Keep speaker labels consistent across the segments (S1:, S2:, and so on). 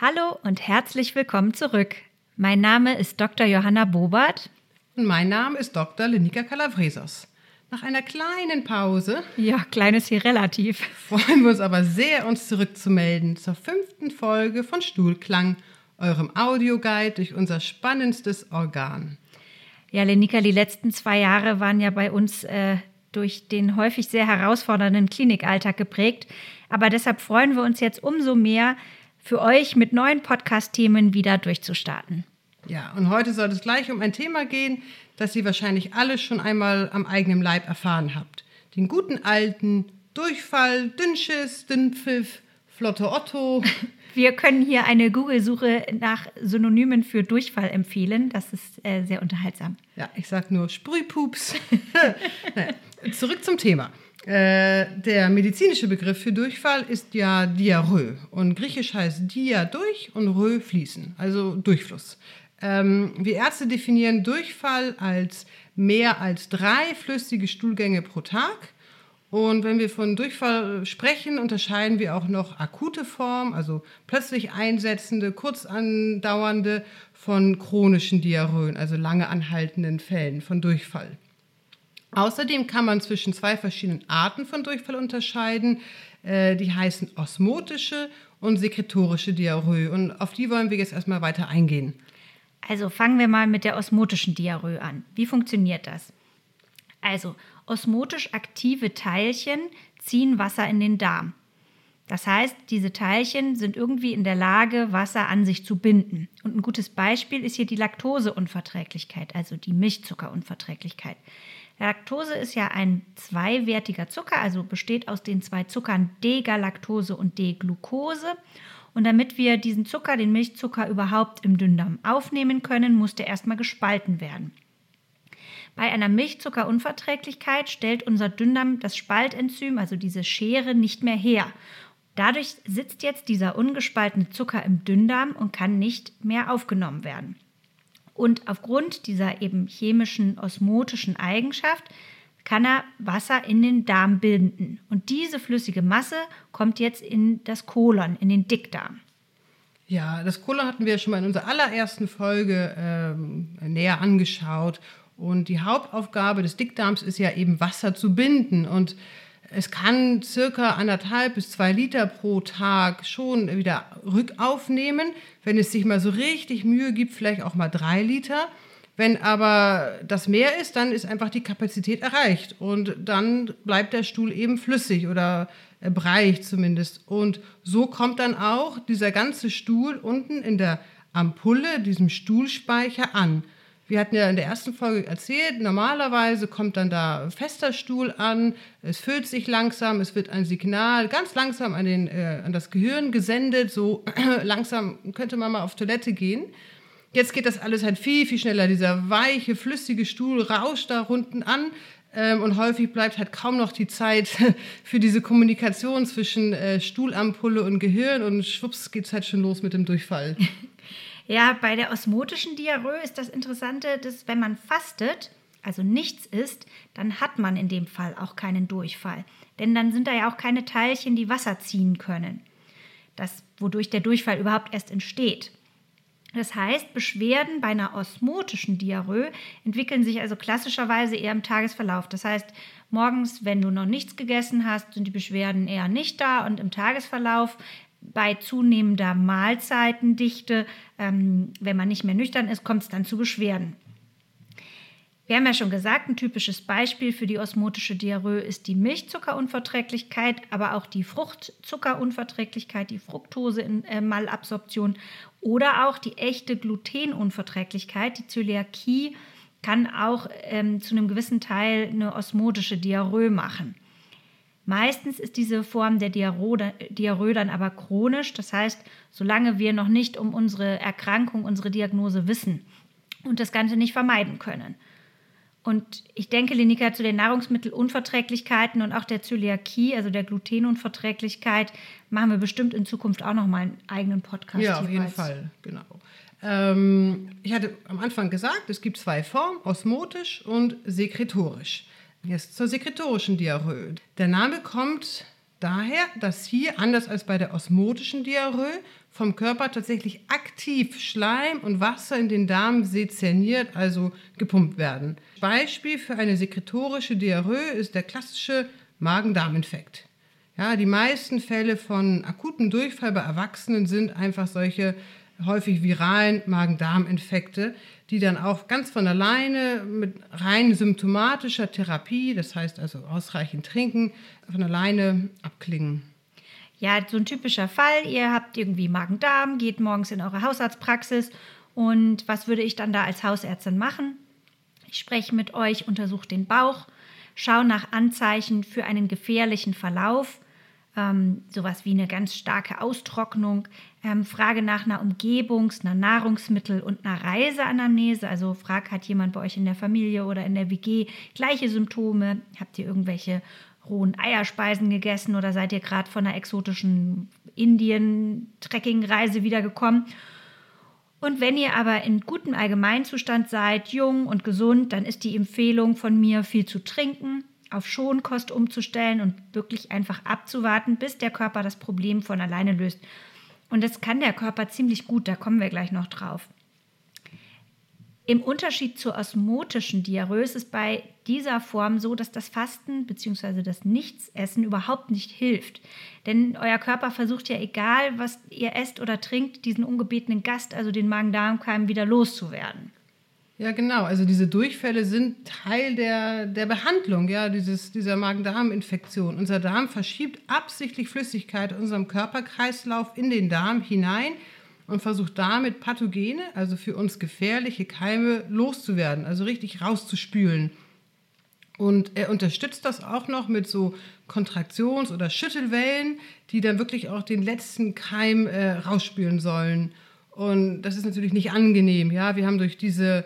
S1: Hallo und herzlich willkommen zurück. Mein Name ist Dr. Johanna Bobert.
S2: Und mein Name ist Dr. Lenika Calavresos. Nach einer kleinen Pause,
S1: Ja, klein ist hier relativ,
S2: freuen wir uns aber sehr, uns zurückzumelden zur 5. Folge von Stuhlklang, eurem Audioguide durch unser spannendstes Organ.
S1: Ja, Lenika, die letzten 2 Jahre waren ja bei uns durch den häufig sehr herausfordernden Klinikalltag geprägt. Aber deshalb freuen wir uns jetzt umso mehr, für euch mit neuen Podcast-Themen wieder durchzustarten.
S2: Ja, und heute soll es gleich um ein Thema gehen, das ihr wahrscheinlich alle schon einmal am eigenen Leib erfahren habt. Den guten alten Durchfall, Dünnschiss, Dünnpfiff, Flotte Otto.
S1: Wir können hier eine Google-Suche nach Synonymen für Durchfall empfehlen. Das ist sehr unterhaltsam.
S2: Ja, ich sag nur Sprühpups. Zurück zum Thema. Der medizinische Begriff für Durchfall ist ja Diarrhoe. Und griechisch heißt Dia durch und Rö fließen, also Durchfluss. Wir Ärzte definieren Durchfall als mehr als 3 flüssige Stuhlgänge pro Tag. Und wenn wir von Durchfall sprechen, unterscheiden wir auch noch akute Form, also plötzlich einsetzende, kurz andauernde, von chronischen Diarrhoen, also lange anhaltenden Fällen von Durchfall. Außerdem kann man zwischen 2 verschiedenen Arten von Durchfall unterscheiden. Die heißen osmotische und sekretorische Diarrhoe. Und auf die wollen wir jetzt erstmal weiter eingehen.
S1: Also fangen wir mal mit der osmotischen Diarrhoe an. Wie funktioniert das? Also osmotisch aktive Teilchen ziehen Wasser in den Darm. Das heißt, diese Teilchen sind irgendwie in der Lage, Wasser an sich zu binden. Und ein gutes Beispiel ist hier die Laktoseunverträglichkeit, also die Milchzuckerunverträglichkeit. Laktose ist ja ein zweiwertiger Zucker, also besteht aus den 2 Zuckern D-Galaktose und D-Glucose. Und damit wir diesen Zucker, den Milchzucker, überhaupt im Dünndarm aufnehmen können, muss der erstmal gespalten werden. Bei einer Milchzuckerunverträglichkeit stellt unser Dünndarm das Spaltenzym, also diese Schere, nicht mehr her. Dadurch sitzt jetzt dieser ungespaltene Zucker im Dünndarm und kann nicht mehr aufgenommen werden. Und aufgrund dieser eben chemischen, osmotischen Eigenschaft kann er Wasser in den Darm binden. Und diese flüssige Masse kommt jetzt in das Kolon, in den Dickdarm.
S2: Ja, das Kolon hatten wir schon mal in unserer allerersten Folge näher angeschaut. Und die Hauptaufgabe des Dickdarms ist ja eben Wasser zu binden. Und es kann circa 1,5 bis 2 Liter pro Tag schon wieder rückaufnehmen. Wenn es sich mal so richtig Mühe gibt, vielleicht auch mal 3 Liter. Wenn aber das mehr ist, dann ist einfach die Kapazität erreicht. Und dann bleibt der Stuhl eben flüssig oder breiig zumindest. Und so kommt dann auch dieser ganze Stuhl unten in der Ampulle, diesem Stuhlspeicher, an. Wir hatten ja in der ersten Folge erzählt, normalerweise kommt dann da fester Stuhl an, es füllt sich langsam, es wird ein Signal ganz langsam an das Gehirn gesendet, so langsam könnte man mal auf Toilette gehen. Jetzt geht das alles halt viel, viel schneller. Dieser weiche, flüssige Stuhl rauscht da unten an und häufig bleibt halt kaum noch die Zeit für diese Kommunikation zwischen Stuhlampulle und Gehirn und schwupps geht's halt schon los mit dem Durchfall.
S1: Ja, bei der osmotischen Diarrhoe ist das Interessante, dass wenn man fastet, also nichts isst, dann hat man in dem Fall auch keinen Durchfall. Denn dann sind da ja auch keine Teilchen, die Wasser ziehen können. Wodurch der Durchfall überhaupt erst entsteht. Das heißt, Beschwerden bei einer osmotischen Diarrhoe entwickeln sich also klassischerweise eher im Tagesverlauf. Das heißt, morgens, wenn du noch nichts gegessen hast, sind die Beschwerden eher nicht da und im Tagesverlauf bei zunehmender Mahlzeitendichte, wenn man nicht mehr nüchtern ist, kommt es dann zu Beschwerden. Wir haben ja schon gesagt, ein typisches Beispiel für die osmotische Diarrhoe ist die Milchzuckerunverträglichkeit, aber auch die Fruchtzuckerunverträglichkeit, die Fructose-Malabsorption oder auch die echte Glutenunverträglichkeit. Die Zöliakie kann auch zu einem gewissen Teil eine osmotische Diarrhoe machen. Meistens ist diese Form der Diarrhoe dann aber chronisch, das heißt, solange wir noch nicht um unsere Erkrankung, unsere Diagnose wissen und das Ganze nicht vermeiden können. Und ich denke, Lenika, zu den Nahrungsmittelunverträglichkeiten und auch der Zöliakie, also der Glutenunverträglichkeit, machen wir bestimmt in Zukunft auch noch mal einen eigenen Podcast.
S2: Ja, auf jeden Fall, genau. Ich hatte am Anfang gesagt, es gibt 2 Formen, osmotisch und sekretorisch. Jetzt zur sekretorischen Diarrhoe. Der Name kommt daher, dass hier, anders als bei der osmotischen Diarrhoe, vom Körper tatsächlich aktiv Schleim und Wasser in den Darm sezerniert, also gepumpt werden. Beispiel für eine sekretorische Diarrhoe ist der klassische Magen-Darm-Infekt. Ja, die meisten Fälle von akutem Durchfall bei Erwachsenen sind einfach solche häufig viralen Magen-Darm-Infekte, die dann auch ganz von alleine mit rein symptomatischer Therapie, das heißt also ausreichend trinken, von alleine abklingen.
S1: Ja, so ein typischer Fall, ihr habt irgendwie Magen-Darm, geht morgens in eure Hausarztpraxis und was würde ich dann da als Hausärztin machen? Ich spreche mit euch, untersuche den Bauch, schaue nach Anzeichen für einen gefährlichen Verlauf, sowas wie eine ganz starke Austrocknung, frage nach einer einer Nahrungsmittel- und einer Reiseanamnese, also frag, hat jemand bei euch in der Familie oder in der WG gleiche Symptome, habt ihr irgendwelche rohen Eierspeisen gegessen oder seid ihr gerade von einer exotischen Indien-Trekking-Reise wiedergekommen? Und wenn ihr aber in gutem Allgemeinzustand seid, jung und gesund, dann ist die Empfehlung von mir, viel zu trinken, auf Schonkost umzustellen und wirklich einfach abzuwarten, bis der Körper das Problem von alleine löst. Und das kann der Körper ziemlich gut, da kommen wir gleich noch drauf. Im Unterschied zur osmotischen Diarrhoe ist es bei dieser Form so, dass das Fasten bzw. das Nichtsessen überhaupt nicht hilft. Denn euer Körper versucht ja, egal was ihr esst oder trinkt, diesen ungebetenen Gast, also den Magen-Darm-Keim, wieder loszuwerden.
S2: Ja, genau. Also diese Durchfälle sind Teil der Behandlung, ja, dieser Magen-Darm-Infektion. Unser Darm verschiebt absichtlich Flüssigkeit in unserem Körperkreislauf in den Darm hinein und versucht damit Pathogene, also für uns gefährliche Keime, loszuwerden, also richtig rauszuspülen. Und er unterstützt das auch noch mit so Kontraktions- oder Schüttelwellen, die dann wirklich auch den letzten Keim rausspülen sollen. Und das ist natürlich nicht angenehm. Ja? Wir haben durch diese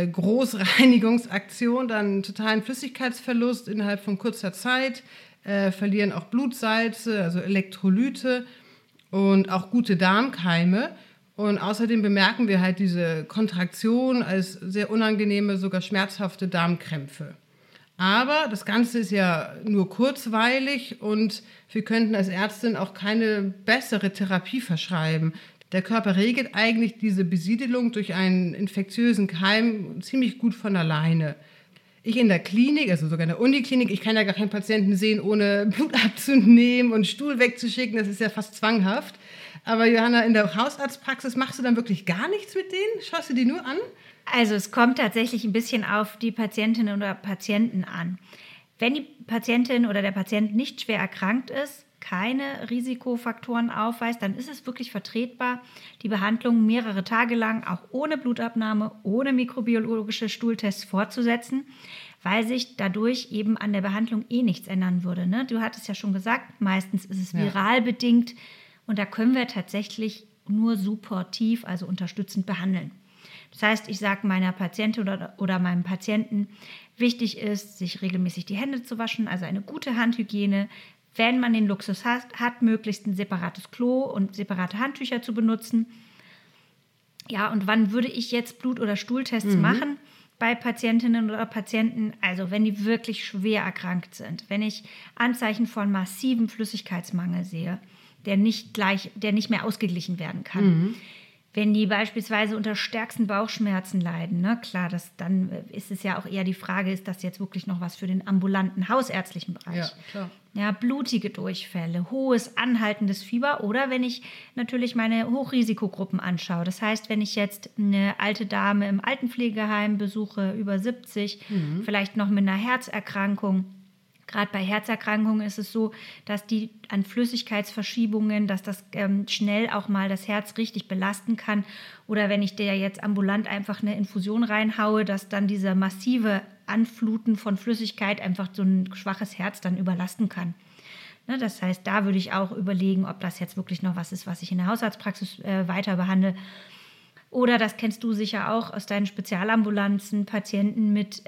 S2: Großreinigungsaktion dann einen totalen Flüssigkeitsverlust innerhalb von kurzer Zeit, verlieren auch Blutsalze, also Elektrolyte und auch gute Darmkeime. Und außerdem bemerken wir halt diese Kontraktion als sehr unangenehme, sogar schmerzhafte Darmkrämpfe. Aber das Ganze ist ja nur kurzweilig und wir könnten als Ärztin auch keine bessere Therapie verschreiben. Der Körper regelt eigentlich diese Besiedelung durch einen infektiösen Keim ziemlich gut von alleine. Ich in der Klinik, also sogar in der Uniklinik, ich kann ja gar keinen Patienten sehen, ohne Blut abzunehmen und Stuhl wegzuschicken, das ist ja fast zwanghaft. Aber Johanna, in der Hausarztpraxis machst du dann wirklich gar nichts mit denen? Schaust du die nur an?
S1: Also es kommt tatsächlich ein bisschen auf die Patientin oder Patienten an. Wenn die Patientin oder der Patient nicht schwer erkrankt ist, keine Risikofaktoren aufweist, dann ist es wirklich vertretbar, die Behandlung mehrere Tage lang auch ohne Blutabnahme, ohne mikrobiologische Stuhltests fortzusetzen, weil sich dadurch eben an der Behandlung nichts ändern würde. Ne? Du hattest ja schon gesagt, meistens ist es viral bedingt und da können wir tatsächlich nur supportiv, also unterstützend behandeln. Das heißt, ich sage meiner Patientin oder meinem Patienten, wichtig ist, sich regelmäßig die Hände zu waschen, also eine gute Handhygiene. Wenn man den Luxus hat, möglichst ein separates Klo und separate Handtücher zu benutzen. Ja, und wann würde ich jetzt Blut- oder Stuhltests machen bei Patientinnen oder Patienten? Also wenn die wirklich schwer erkrankt sind, wenn ich Anzeichen von massivem Flüssigkeitsmangel sehe, der nicht mehr ausgeglichen werden kann. Wenn die beispielsweise unter stärksten Bauchschmerzen leiden, ne, klar, dann ist es ja auch eher die Frage, ist das jetzt wirklich noch was für den ambulanten hausärztlichen Bereich?
S2: Ja, klar.
S1: Ja, blutige Durchfälle, hohes, anhaltendes Fieber oder wenn ich natürlich meine Hochrisikogruppen anschaue. Das heißt, wenn ich jetzt eine alte Dame im Altenpflegeheim besuche, über 70, vielleicht noch mit einer Herzerkrankung. Gerade bei Herzerkrankungen ist es so, dass die an Flüssigkeitsverschiebungen, dass das schnell auch mal das Herz richtig belasten kann. Oder wenn ich der jetzt ambulant einfach eine Infusion reinhaue, dass dann dieser massive Anfluten von Flüssigkeit einfach so ein schwaches Herz dann überlasten kann. Ne, das heißt, da würde ich auch überlegen, ob das jetzt wirklich noch was ist, was ich in der Hausarztpraxis weiter behandle. Oder, das kennst du sicher auch aus deinen Spezialambulanzen, Patienten mit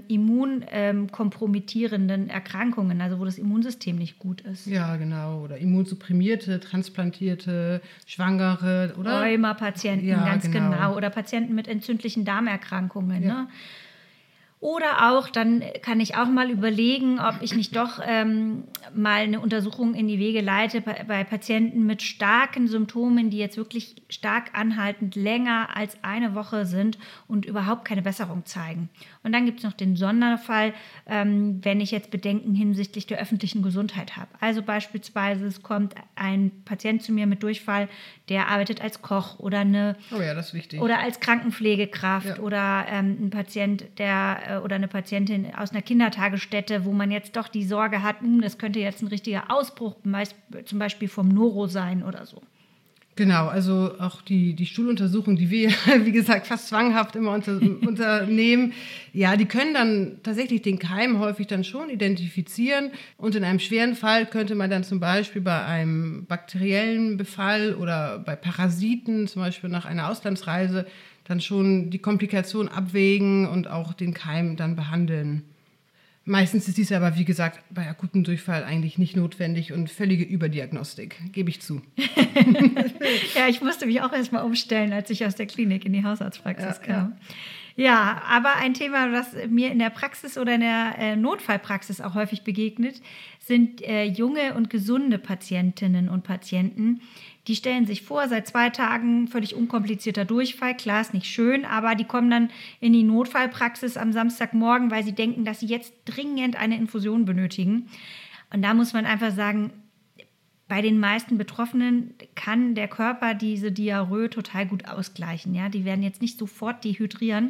S1: immunkompromittierenden Erkrankungen, also wo das Immunsystem nicht gut ist.
S2: Ja, genau. Oder immunsupprimierte, transplantierte, Schwangere, oder?
S1: Rheuma-Patienten, ja, ganz genau. Oder Patienten mit entzündlichen Darmerkrankungen.
S2: Ja.
S1: Ne? Oder auch, dann kann ich auch mal überlegen, ob ich nicht doch mal eine Untersuchung in die Wege leite bei Patienten mit starken Symptomen, die jetzt wirklich stark anhaltend länger als eine Woche sind und überhaupt keine Besserung zeigen. Und dann gibt es noch den Sonderfall, wenn ich jetzt Bedenken hinsichtlich der öffentlichen Gesundheit habe. Also beispielsweise, es kommt ein Patient zu mir mit Durchfall, der arbeitet als Koch oder
S2: das ist wichtig.
S1: Oder als Krankenpflegekraft oder ein Patient, oder eine Patientin aus einer Kindertagesstätte, wo man jetzt doch die Sorge hat, das könnte jetzt ein richtiger Ausbruch, zum Beispiel vom Noro sein oder so.
S2: Genau, also auch die Stuhluntersuchung, die wir, wie gesagt, fast zwanghaft immer unternehmen, ja, die können dann tatsächlich den Keim häufig dann schon identifizieren. Und in einem schweren Fall könnte man dann zum Beispiel bei einem bakteriellen Befall oder bei Parasiten, zum Beispiel nach einer Auslandsreise, dann schon die Komplikation abwägen und auch den Keim dann behandeln. Meistens ist dies aber, wie gesagt, bei akutem Durchfall eigentlich nicht notwendig und völlige Überdiagnostik, gebe ich zu.
S1: Ja, ich musste mich auch erstmal umstellen, als ich aus der Klinik in die Hausarztpraxis kam. Ja, aber ein Thema, was mir in der Praxis oder in der Notfallpraxis auch häufig begegnet, sind junge und gesunde Patientinnen und Patienten. Die stellen sich vor, seit 2 Tagen völlig unkomplizierter Durchfall. Klar, ist nicht schön, aber die kommen dann in die Notfallpraxis am Samstagmorgen, weil sie denken, dass sie jetzt dringend eine Infusion benötigen. Und da muss man einfach sagen, bei den meisten Betroffenen kann der Körper diese Diarrhoe total gut ausgleichen. Ja? Die werden jetzt nicht sofort dehydrieren.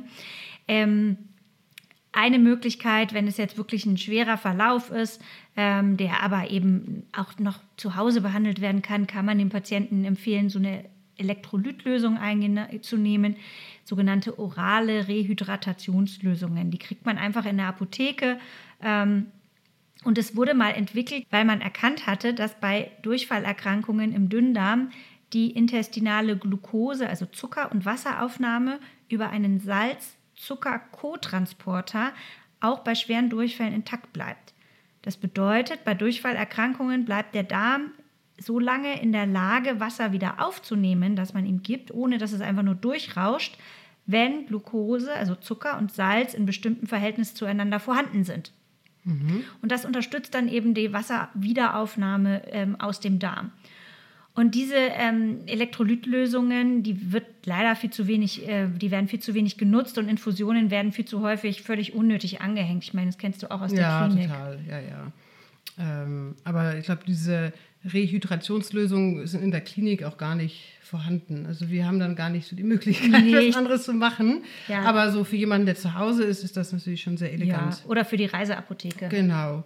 S1: Eine Möglichkeit, wenn es jetzt wirklich ein schwerer Verlauf ist, der aber eben auch noch zu Hause behandelt werden kann, kann man dem Patienten empfehlen, so eine Elektrolytlösung einzunehmen, sogenannte orale Rehydratationslösungen. Die kriegt man einfach in der Apotheke. Und es wurde mal entwickelt, weil man erkannt hatte, dass bei Durchfallerkrankungen im Dünndarm die intestinale Glucose, also Zucker- und Wasseraufnahme, über einen Salz-Zucker-Kotransporter auch bei schweren Durchfällen intakt bleibt. Das bedeutet, bei Durchfallerkrankungen bleibt der Darm so lange in der Lage, Wasser wieder aufzunehmen, das man ihm gibt, ohne dass es einfach nur durchrauscht, wenn Glucose, also Zucker und Salz in bestimmten Verhältnis zueinander vorhanden sind. Und das unterstützt dann eben die Wasserwiederaufnahme aus dem Darm. Und diese Elektrolytlösungen, die werden viel zu wenig genutzt und Infusionen werden viel zu häufig völlig unnötig angehängt. Ich meine, das kennst du auch aus der Klinik.
S2: Ja, total. Aber ich glaube, diese Rehydrationslösungen sind in der Klinik auch gar nicht vorhanden. Also wir haben dann gar nicht so die Möglichkeit, was anderes zu machen. Ja. Aber so für jemanden, der zu Hause ist das natürlich schon sehr elegant.
S1: Ja, oder für die Reiseapotheke.
S2: Genau.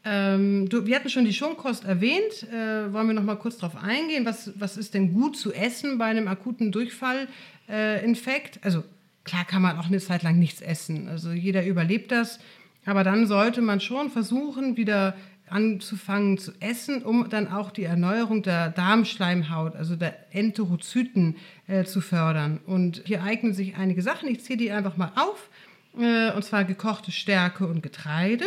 S2: Wir hatten schon die Schonkost erwähnt. Wollen wir noch mal kurz darauf eingehen? Was ist denn gut zu essen bei einem akuten Durchfallinfekt? Also klar kann man auch eine Zeit lang nichts essen. Also jeder überlebt das. Aber dann sollte man schon versuchen, wieder anzufangen zu essen, um dann auch die Erneuerung der Darmschleimhaut, also der Enterozyten, zu fördern. Und hier eignen sich einige Sachen. Ich zähle die einfach mal auf. Und zwar gekochte Stärke und Getreide.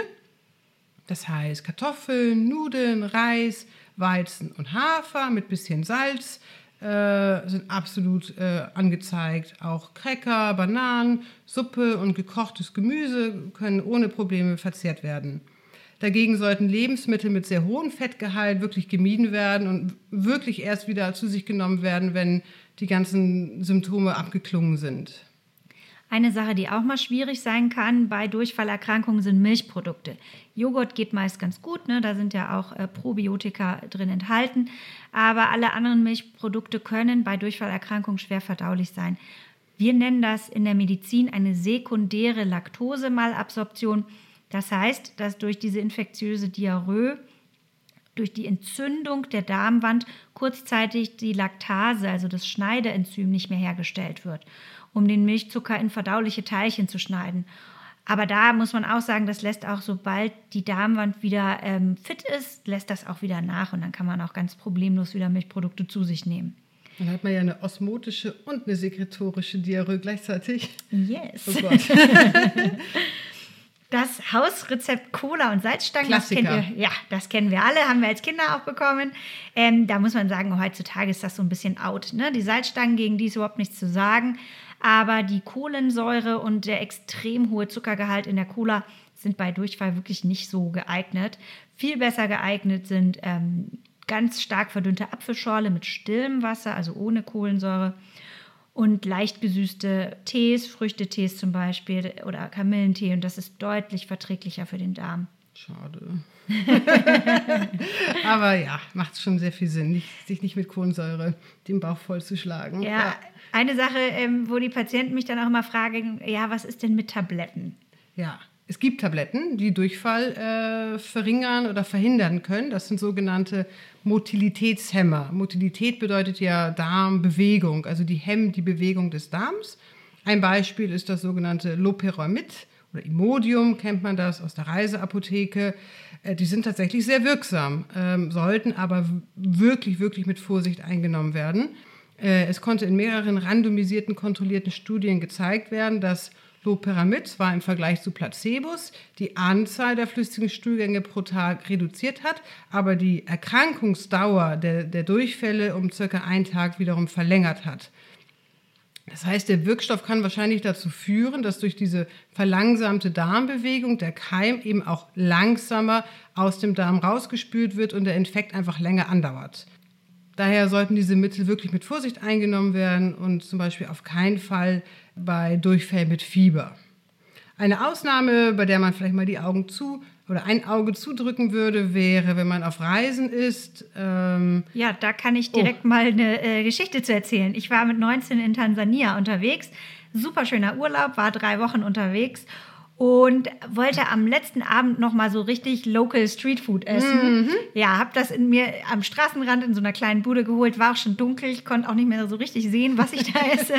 S2: Das heißt Kartoffeln, Nudeln, Reis, Weizen und Hafer mit bisschen Salz sind absolut angezeigt. Auch Cracker, Bananen, Suppe und gekochtes Gemüse können ohne Probleme verzehrt werden. Dagegen sollten Lebensmittel mit sehr hohem Fettgehalt wirklich gemieden werden und wirklich erst wieder zu sich genommen werden, wenn die ganzen Symptome abgeklungen sind.
S1: Eine Sache, die auch mal schwierig sein kann bei Durchfallerkrankungen, sind Milchprodukte. Joghurt geht meist ganz gut, ne? Da sind ja auch Probiotika drin enthalten. Aber alle anderen Milchprodukte können bei Durchfallerkrankungen schwer verdaulich sein. Wir nennen das in der Medizin eine sekundäre Laktosemalabsorption. Das heißt, dass durch diese infektiöse Diarrhoe, durch die Entzündung der Darmwand kurzzeitig die Laktase, also das Schneideenzym, nicht mehr hergestellt wird, um den Milchzucker in verdauliche Teilchen zu schneiden. Aber da muss man auch sagen, das lässt auch, sobald die Darmwand wieder fit ist, lässt das auch wieder nach und dann kann man auch ganz problemlos wieder Milchprodukte zu sich nehmen.
S2: Dann hat man ja eine osmotische und eine sekretorische Diarrhoe gleichzeitig.
S1: Yes.
S2: Oh Gott.
S1: Das Hausrezept Cola und Salzstangen,
S2: Klassiker.
S1: Das kennen wir alle, haben wir als Kinder auch bekommen. Da muss man sagen, heutzutage ist das so ein bisschen out. Ne? Die Salzstangen, gegen die ist überhaupt nichts zu sagen. Aber die Kohlensäure und der extrem hohe Zuckergehalt in der Cola sind bei Durchfall wirklich nicht so geeignet. Viel besser geeignet sind ganz stark verdünnte Apfelschorle mit stillem Wasser, also ohne Kohlensäure. Und leicht gesüßte Tees, Früchtetees zum Beispiel oder Kamillentee. Und das ist deutlich verträglicher für den Darm.
S2: Schade. Aber ja, macht schon sehr viel Sinn, sich nicht mit Kohlensäure den Bauch vollzuschlagen.
S1: Ja, eine Sache, wo die Patienten mich dann auch immer fragen, ja, was ist denn mit Tabletten?
S2: Ja, es gibt Tabletten, die Durchfall verringern oder verhindern können. Das sind sogenannte Motilitätshemmer. Motilität bedeutet ja Darmbewegung, also die hemmen die Bewegung des Darms. Ein Beispiel ist das sogenannte Loperamid oder Imodium, kennt man das aus der Reiseapotheke. Die sind tatsächlich sehr wirksam, sollten aber wirklich, wirklich mit Vorsicht eingenommen werden. Es konnte in mehreren randomisierten, kontrollierten Studien gezeigt werden, dass Loperamid zwar im Vergleich zu Placebos die Anzahl der flüssigen Stuhlgänge pro Tag reduziert hat, aber die Erkrankungsdauer der Durchfälle um circa einen Tag wiederum verlängert hat. Das heißt, der Wirkstoff kann wahrscheinlich dazu führen, dass durch diese verlangsamte Darmbewegung der Keim eben auch langsamer aus dem Darm rausgespült wird und der Infekt einfach länger andauert. Daher sollten diese Mittel wirklich mit Vorsicht eingenommen werden und zum Beispiel auf keinen Fall bei Durchfall mit Fieber. Eine Ausnahme, bei der man vielleicht mal die Augen ein Auge zudrücken würde, wäre, wenn man auf Reisen ist.
S1: Ja, da kann ich direkt mal eine Geschichte zu erzählen. Ich war mit 19 in Tansania unterwegs. Super schöner Urlaub, war 3 Wochen unterwegs und wollte am letzten Abend noch mal so richtig Local Streetfood essen. Ja, habe das in mir am Straßenrand in so einer kleinen Bude geholt, war auch schon dunkel, ich konnte auch nicht mehr so richtig sehen, was ich da esse.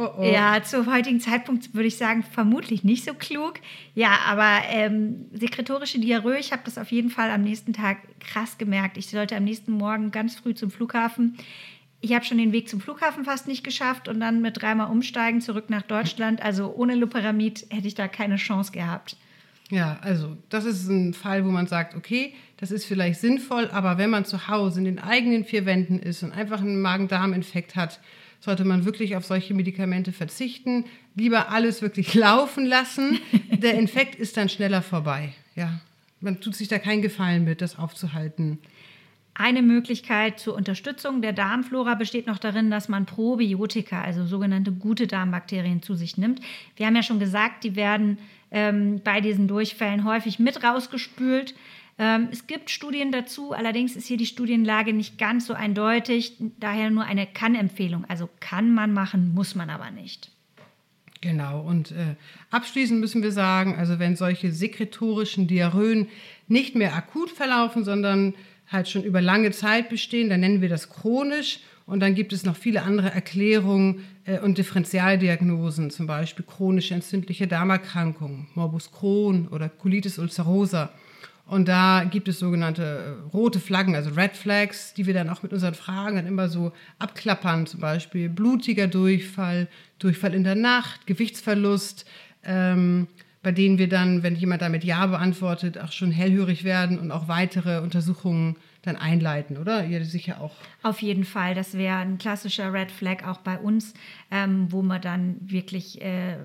S1: Ja, zu heutigen Zeitpunkt würde ich sagen, vermutlich nicht so klug. Ja, aber sekretorische Diarrhoe, ich habe das auf jeden Fall am nächsten Tag krass gemerkt. Ich sollte am nächsten Morgen ganz früh zum Flughafen. Ich habe schon den Weg zum Flughafen fast nicht geschafft und dann mit 3-mal umsteigen zurück nach Deutschland. Also ohne Loperamid hätte ich da keine Chance gehabt.
S2: Ja, also das ist ein Fall, wo man sagt, okay, das ist vielleicht sinnvoll, aber wenn man zu Hause in den eigenen 4 Wänden ist und einfach einen Magen-Darm-Infekt hat, sollte man wirklich auf solche Medikamente verzichten. Lieber alles wirklich laufen lassen. Der Infekt ist dann schneller vorbei. Ja, man tut sich da keinen Gefallen mit, das aufzuhalten.
S1: Eine Möglichkeit zur Unterstützung der Darmflora besteht noch darin, dass man Probiotika, also sogenannte gute Darmbakterien, zu sich nimmt. Wir haben ja schon gesagt, die werden bei diesen Durchfällen häufig mit rausgespült. Es gibt Studien dazu, allerdings ist hier die Studienlage nicht ganz so eindeutig, daher nur eine Kann-Empfehlung. Also kann man machen, muss man aber nicht.
S2: Genau, und abschließend müssen wir sagen, also wenn solche sekretorischen Diarrhoen nicht mehr akut verlaufen, sondern halt schon über lange Zeit bestehen, dann nennen wir das chronisch. Und dann gibt es noch viele andere Erklärungen und Differentialdiagnosen, zum Beispiel chronische entzündliche Darmerkrankungen, Morbus Crohn oder Colitis ulcerosa. Und da gibt es sogenannte rote Flaggen, also Red Flags, die wir dann auch mit unseren Fragen dann immer so abklappern, zum Beispiel blutiger Durchfall, Durchfall in der Nacht, Gewichtsverlust, bei denen wir dann, wenn jemand damit Ja beantwortet, auch schon hellhörig werden und auch weitere Untersuchungen dann einleiten, oder? Ihr sicher auch.
S1: Auf jeden Fall, das wäre ein klassischer Red Flag auch bei uns, wo man dann wirklich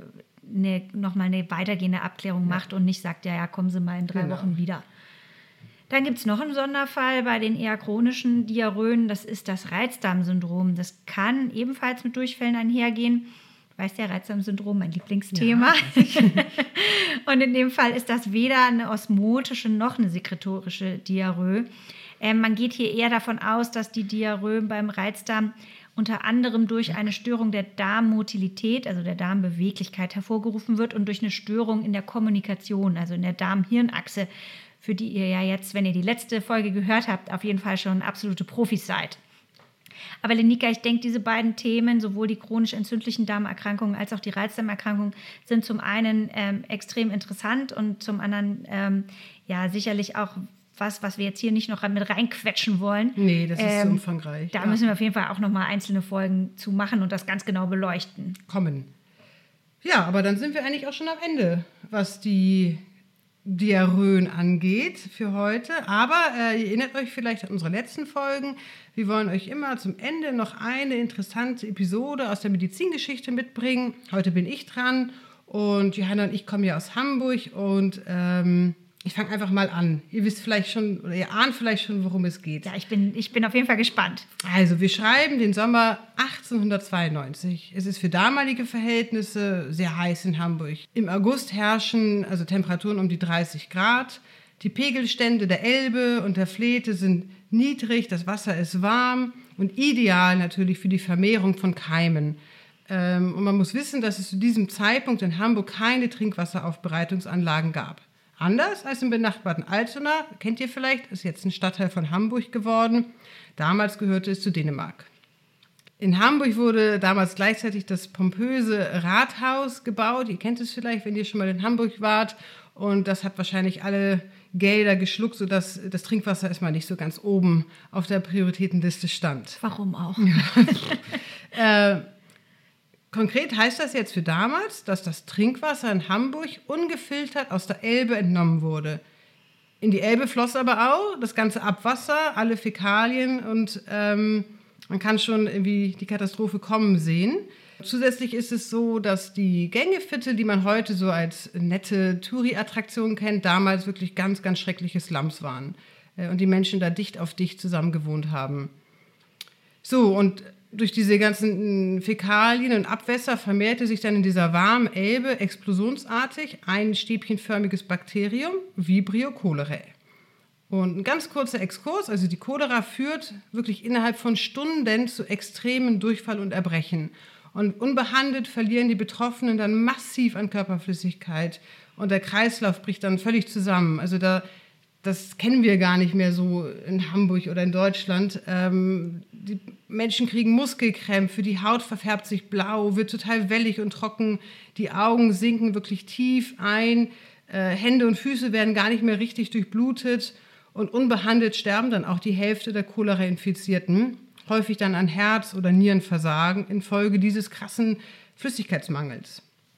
S1: nochmal eine weitergehende Abklärung macht und nicht sagt, ja, kommen Sie mal in 3 Wochen wieder. Dann gibt es noch einen Sonderfall bei den eher chronischen Diarrhoen, das ist das Reizdarmsyndrom. Das kann ebenfalls mit Durchfällen einhergehen. Weißt ja, Reizdarmsyndrom, mein Lieblingsthema. Ja. Und in dem Fall ist das weder eine osmotische noch eine sekretorische Diarrhoe. Man geht hier eher davon aus, dass die Diarrhoe beim Reizdarm unter anderem durch eine Störung der Darmmotilität, also der Darmbeweglichkeit, hervorgerufen wird und durch eine Störung in der Kommunikation, also in der Darm-Hirn-Achse, für die ihr ja jetzt, wenn ihr die letzte Folge gehört habt, auf jeden Fall schon absolute Profis seid. Aber Lenika, ich denke, diese beiden Themen, sowohl die chronisch entzündlichen Darmerkrankungen als auch die Reizdarmerkrankungen, sind zum einen extrem interessant und zum anderen sicherlich auch was wir jetzt hier nicht noch mit reinquetschen wollen.
S2: Nee, das ist so umfangreich.
S1: Da müssen wir auf jeden Fall auch nochmal einzelne Folgen zu machen und das ganz genau beleuchten.
S2: Ja, aber dann sind wir eigentlich auch schon am Ende, was die Diarrhön angeht für heute. Aber ihr erinnert euch vielleicht an unsere letzten Folgen. Wir wollen euch immer zum Ende noch eine interessante Episode aus der Medizingeschichte mitbringen. Heute bin ich dran und Johanna und ich kommen ja aus Hamburg und ich fange einfach mal an. Ihr wisst vielleicht schon, oder ihr ahnt vielleicht schon, worum es geht.
S1: Ja, ich bin auf jeden Fall gespannt.
S2: Also, wir schreiben den Sommer 1892. Es ist für damalige Verhältnisse sehr heiß in Hamburg. Im August herrschen also Temperaturen um die 30 Grad. Die Pegelstände der Elbe und der Fleete sind niedrig, das Wasser ist warm und ideal natürlich für die Vermehrung von Keimen. Und man muss wissen, dass es zu diesem Zeitpunkt in Hamburg keine Trinkwasseraufbereitungsanlagen gab. Anders als im benachbarten Altona, kennt ihr vielleicht, ist jetzt ein Stadtteil von Hamburg geworden. Damals gehörte es zu Dänemark. In Hamburg wurde damals gleichzeitig das pompöse Rathaus gebaut. Ihr kennt es vielleicht, wenn ihr schon mal in Hamburg wart. Und das hat wahrscheinlich alle Gelder geschluckt, sodass das Trinkwasser erstmal nicht so ganz oben auf der Prioritätenliste stand.
S1: Warum auch?
S2: Konkret heißt das jetzt für damals, dass das Trinkwasser in Hamburg ungefiltert aus der Elbe entnommen wurde. In die Elbe floss aber auch das ganze Abwasser, alle Fäkalien und man kann schon irgendwie die Katastrophe kommen sehen. Zusätzlich ist es so, dass die Gängeviertel, die man heute so als nette Touri-Attraktion kennt, damals wirklich ganz, ganz schreckliche Slums waren und die Menschen da dicht auf dicht zusammen gewohnt haben. So, und durch diese ganzen Fäkalien und Abwässer vermehrte sich dann in dieser warmen Elbe explosionsartig ein stäbchenförmiges Bakterium, Vibrio cholerae. Und ein ganz kurzer Exkurs, also die Cholera führt wirklich innerhalb von Stunden zu extremen Durchfall und Erbrechen. Und unbehandelt verlieren die Betroffenen dann massiv an Körperflüssigkeit und der Kreislauf bricht dann völlig zusammen. Also das kennen wir gar nicht mehr so in Hamburg oder in Deutschland. Die Menschen kriegen Muskelkrämpfe, die Haut verfärbt sich blau, wird total wellig und trocken, die Augen sinken wirklich tief ein, Hände und Füße werden gar nicht mehr richtig durchblutet und unbehandelt sterben dann auch die Hälfte der Cholera-Infizierten, häufig dann an Herz- oder Nierenversagen infolge dieses krassen Flüssigkeitsmangels.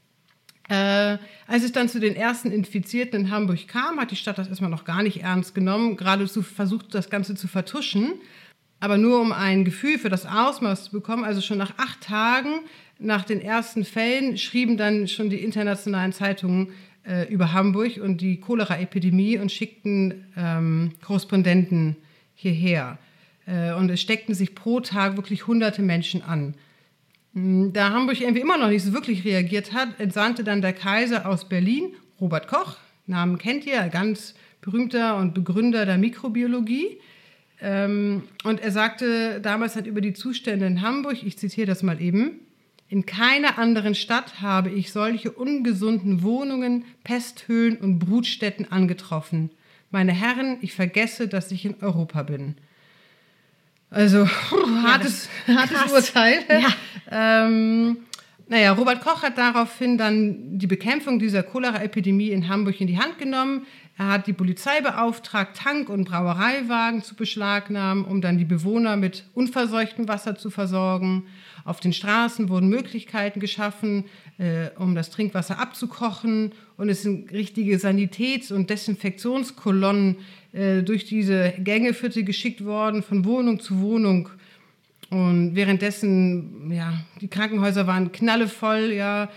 S2: Als es dann zu den ersten Infizierten in Hamburg kam, hat die Stadt das erstmal noch gar nicht ernst genommen, geradezu versucht, das Ganze zu vertuschen. Aber nur um ein Gefühl für das Ausmaß zu bekommen, also schon nach 8 Tagen nach den ersten Fällen schrieben dann schon die internationalen Zeitungen über Hamburg und die Cholera-Epidemie und schickten Korrespondenten hierher. Und es steckten sich pro Tag wirklich hunderte Menschen an. Da Hamburg irgendwie immer noch nicht so wirklich reagiert hat, entsandte dann der Kaiser aus Berlin, Robert Koch, Namen kennt ihr, ganz berühmter und Begründer der Mikrobiologie. Und er sagte damals halt über die Zustände in Hamburg, ich zitiere das mal eben, in keiner anderen Stadt habe ich solche ungesunden Wohnungen, Pesthöhlen und Brutstätten angetroffen. Meine Herren, ich vergesse, dass ich in Europa bin. Also, hartes Urteil. Ja. Robert Koch hat daraufhin dann die Bekämpfung dieser Cholera-Epidemie in Hamburg in die Hand genommen. Er hat die Polizei beauftragt, Tank- und Brauereiwagen zu beschlagnahmen, um dann die Bewohner mit unverseuchtem Wasser zu versorgen. Auf den Straßen wurden Möglichkeiten geschaffen, um das Trinkwasser abzukochen. Und es sind richtige Sanitäts- und Desinfektionskolonnen durch diese Gängeviertel geschickt worden, von Wohnung zu Wohnung. Und währenddessen, die Krankenhäuser waren knallevoll,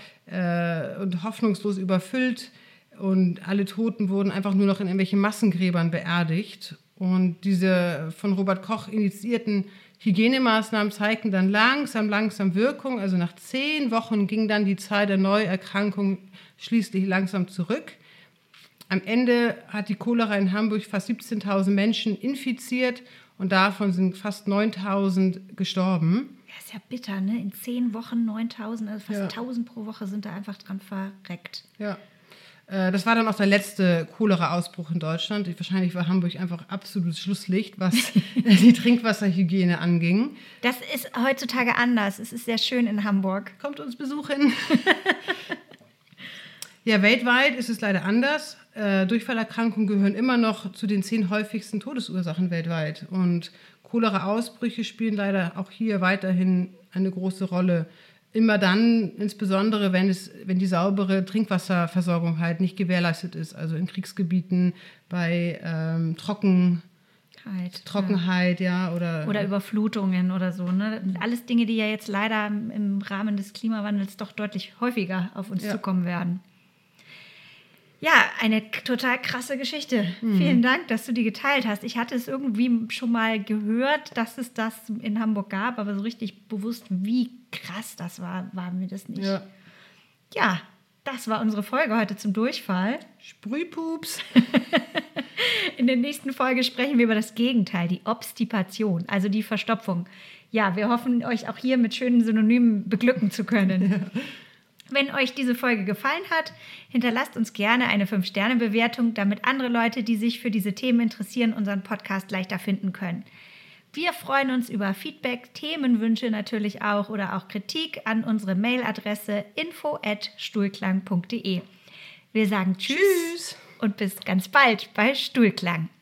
S2: und hoffnungslos überfüllt. Und alle Toten wurden einfach nur noch in irgendwelchen Massengräbern beerdigt. Und diese von Robert Koch initiierten Hygienemaßnahmen zeigten dann langsam Wirkung. Also nach 10 Wochen ging dann die Zahl der Neuerkrankungen schließlich langsam zurück. Am Ende hat die Cholera in Hamburg fast 17.000 Menschen infiziert und davon sind fast 9.000 gestorben.
S1: Ja, ist ja bitter, ne? In 10 Wochen 9.000, also fast 1.000 pro Woche sind da einfach dran verreckt.
S2: Ja. Das war dann auch der letzte Cholera-Ausbruch in Deutschland. Wahrscheinlich war Hamburg einfach absolutes Schlusslicht, was die Trinkwasserhygiene anging.
S1: Das ist heutzutage anders. Es ist sehr schön in Hamburg.
S2: Kommt uns besuchen. Ja, weltweit ist es leider anders. Durchfallerkrankungen gehören immer noch zu den 10 häufigsten Todesursachen weltweit. Und Cholera-Ausbrüche spielen leider auch hier weiterhin eine große Rolle. immer dann, insbesondere wenn die saubere Trinkwasserversorgung halt nicht gewährleistet ist, also in Kriegsgebieten, bei Trockenheit, ja.
S1: Oder Überflutungen oder so. Ne? Alles Dinge, die ja jetzt leider im Rahmen des Klimawandels doch deutlich häufiger auf uns zukommen werden. Ja, eine total krasse Geschichte. Vielen Dank, dass du die geteilt hast. Ich hatte es irgendwie schon mal gehört, dass es das in Hamburg gab, aber so richtig bewusst, wie krass das war mir das nicht. Ja, das war unsere Folge heute zum Durchfall.
S2: Sprühpups.
S1: In der nächsten Folge sprechen wir über das Gegenteil, die Obstipation, also die Verstopfung. Ja, wir hoffen, euch auch hier mit schönen Synonymen beglücken zu können. Ja. Wenn euch diese Folge gefallen hat, hinterlasst uns gerne eine 5-Sterne-Bewertung, damit andere Leute, die sich für diese Themen interessieren, unseren Podcast leichter finden können. Wir freuen uns über Feedback, Themenwünsche natürlich auch oder auch Kritik an unsere Mailadresse info@stuhlklang.de. Wir sagen Tschüss und bis ganz bald bei Stuhlklang.